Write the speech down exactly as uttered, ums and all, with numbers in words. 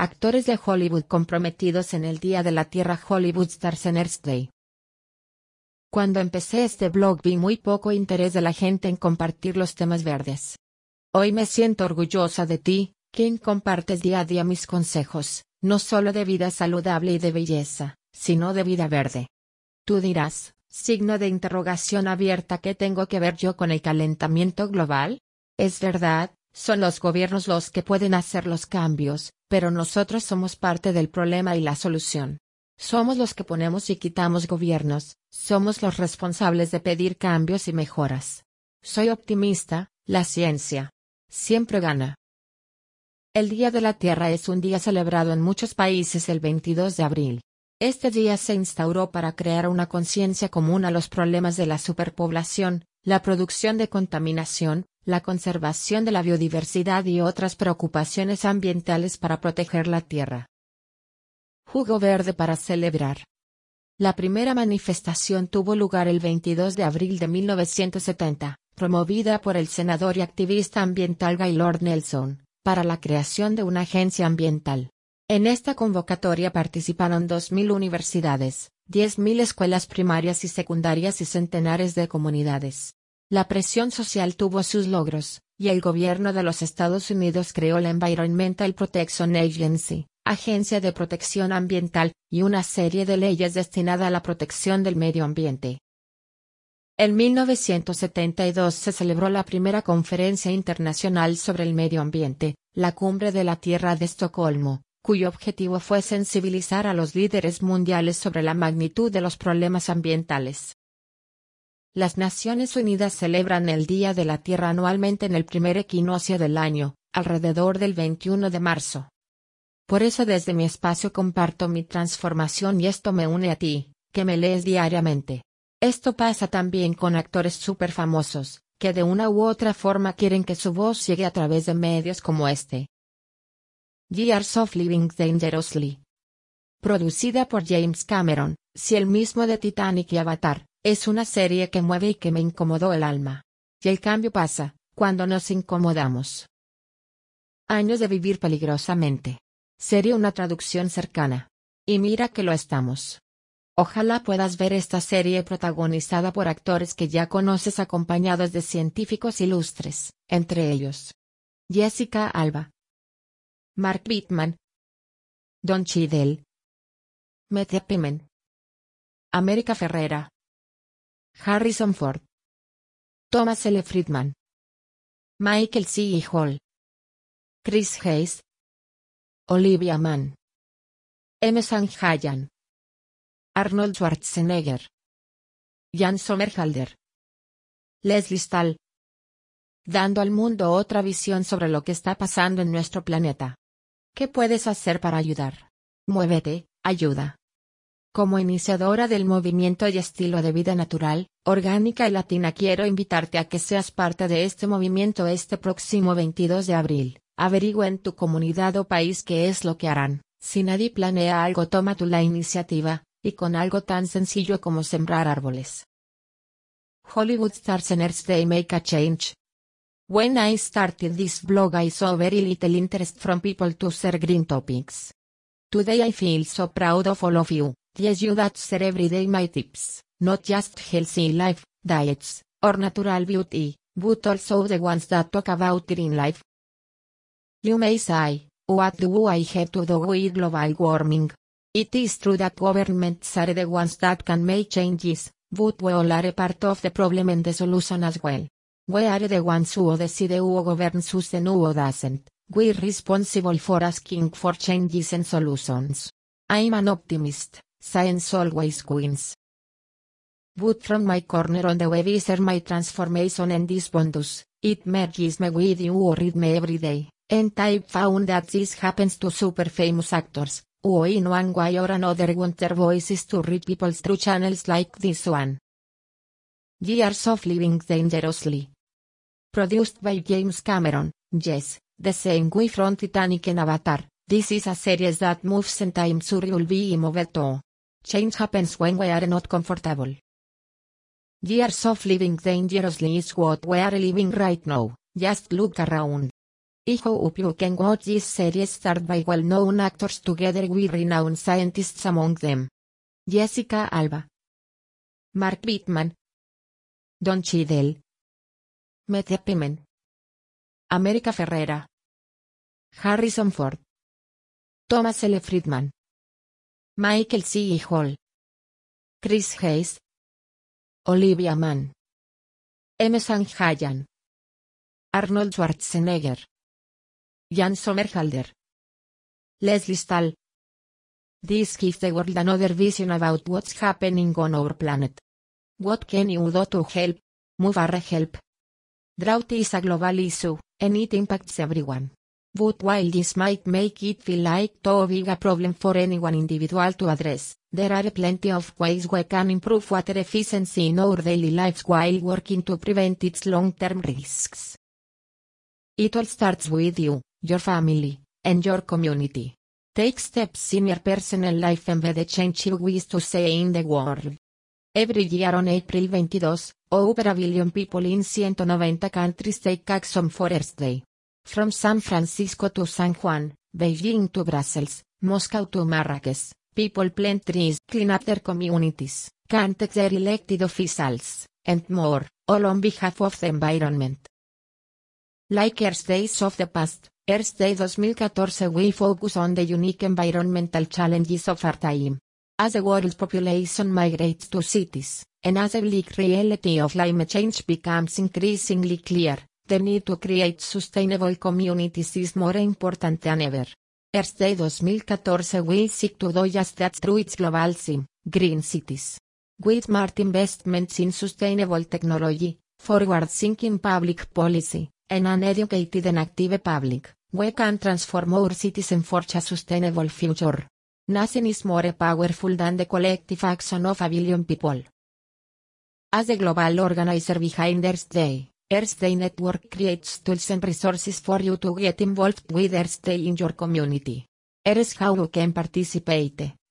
actores de Hollywood comprometidos en el Día de la Tierra Hollywood Stars en Earth Day. Cuando empecé este blog vi muy poco interés de la gente en compartir los temas verdes. Hoy me siento orgullosa de ti, quien compartes día a día mis consejos, no solo de vida saludable y de belleza, sino de vida verde. Tú dirás, signo de interrogación abierta, ¿qué tengo que ver yo con el calentamiento global? Es verdad, son los gobiernos los que pueden hacer los cambios, pero nosotros somos parte del problema y la solución. Somos los que ponemos y quitamos gobiernos, somos los responsables de pedir cambios y mejoras. Soy optimista, la ciencia siempre gana. El Día de la Tierra es un día celebrado en muchos países el veintidós de abril. Este día se instauró para crear una conciencia común a los problemas de la superpoblación, la producción de contaminación, la conservación de la biodiversidad y otras preocupaciones ambientales para proteger la Tierra. Jugo verde para celebrar. La primera manifestación tuvo lugar el veintidós de abril de mil novecientos setenta, promovida por el senador y activista ambiental Gaylord Nelson, para la creación de una agencia ambiental. En esta convocatoria participaron dos mil universidades, diez mil escuelas primarias y secundarias y centenares de comunidades. La presión social tuvo sus logros, y el gobierno de los Estados Unidos creó la Environmental Protection Agency, Agencia de Protección Ambiental, y una serie de leyes destinada a la protección del medio ambiente. En mil novecientos setenta y dos se celebró la primera Conferencia Internacional sobre el Medio Ambiente, la Cumbre de la Tierra de Estocolmo, cuyo objetivo fue sensibilizar a los líderes mundiales sobre la magnitud de los problemas ambientales. Las Naciones Unidas celebran el Día de la Tierra anualmente en el primer equinoccio del año, alrededor del veintiuno de marzo. Por eso desde mi espacio comparto mi transformación y esto me une a ti, que me lees diariamente. Esto pasa también con actores súper famosos, que de una u otra forma quieren que su voz llegue a través de medios como este. Years of Living Dangerously. Producida por James Cameron, si el mismo de Titanic y Avatar, es una serie que mueve y que me incomodó el alma. Y el cambio pasa, cuando nos incomodamos. Años de vivir peligrosamente. Sería una traducción cercana. Y mira que lo estamos. Ojalá puedas ver esta serie protagonizada por actores que ya conoces acompañados de científicos ilustres, entre ellos Jessica Alba, Mark Bittman, Don Cheadle, Mette Pimen, America Ferrera, Harrison Ford, Thomas L. Friedman, Michael C. Hall, Chris Hayes, Olivia Mann, M. Sanjayan, Arnold Schwarzenegger, Jan Sommerhalder, Leslie Stahl. Dando al mundo otra visión sobre lo que está pasando en nuestro planeta. ¿Qué puedes hacer para ayudar? Muévete, ayuda. Como iniciadora del movimiento y estilo de vida natural, orgánica y latina, quiero invitarte a que seas parte de este movimiento este próximo veintidós de abril. Averigua en tu comunidad o país qué es lo que harán. Si nadie planea algo, toma tú la iniciativa, y con algo tan sencillo como sembrar árboles. Hollywood Stars en Earth Day make a change. When I started this blog I saw very little interest from people to share green topics. Today I feel so proud of all of you, yes you that share every day my tips, not just healthy life, diets, or natural beauty, but also the ones that talk about green life. You may say, what do I have to do with global warming? It is true that governments are the ones that can make changes, but we all are a part of the problem and the solution as well. We are the ones who decide who governs us and who doesn't. We're responsible for asking for changes and solutions. I'm an optimist, science always wins. But from my corner on the web is my transformation and this bonus, it merges me with you or read me every day, and I've found that this happens to super famous actors, who in one way or another want their voices to reach people through channels like this one. Years of Living Dangerously. Produced by James Cameron, yes, the same way from Titanic and Avatar, this is a series that moves and I'm sure you'll be moved too. Change happens when we are not comfortable. Years of Living Dangerously is what we are living right now, just look around. I hope you can watch this series starred by well-known actors together with renowned scientists among them. Jessica Alba, Mark Bittman, Don Cheadle, Mette Pimen, America Ferrera, Harrison Ford, Thomas L. Friedman, Michael C. Hall, Chris Hayes, Olivia Mann, M. Sanjayan, Arnold Schwarzenegger, Jan Sommerhalder, Leslie Stahl. This gives the world another vision about what's happening on our planet. What can you do to help? Move or help? Drought is a global issue, and it impacts everyone. But while this might make it feel like too big a problem for any one individual to address, there are plenty of ways we can improve water efficiency in our daily lives while working to prevent its long-term risks. It all starts with you, your family, and your community. Take steps in your personal life and be the change you wish to see in the world. Every year on April twenty-second, over a billion people in one hundred ninety countries take action for Earth Day. From San Francisco to San Juan, Beijing to Brussels, Moscow to Marrakech, people plant trees, clean up their communities, contact their elected officials, and more, all on behalf of the environment. Like Earth Days of the past, Earth Day twenty fourteen will focus on the unique environmental challenges of our time. As the world's population migrates to cities, and as the bleak reality of climate change becomes increasingly clear, the need to create sustainable communities is more important than ever. Earth Day twenty fourteen will seek to do just that through its global theme, Green Cities. With smart investments in sustainable technology, forward-thinking public policy, and an educated and active public, we can transform our cities and forge a sustainable future. Nothing is more powerful than the collective action of a billion people. As the global organizer behind Earth Day, Earth Day Network creates tools and resources for you to get involved with Earth Day in your community. Here's how you can participate.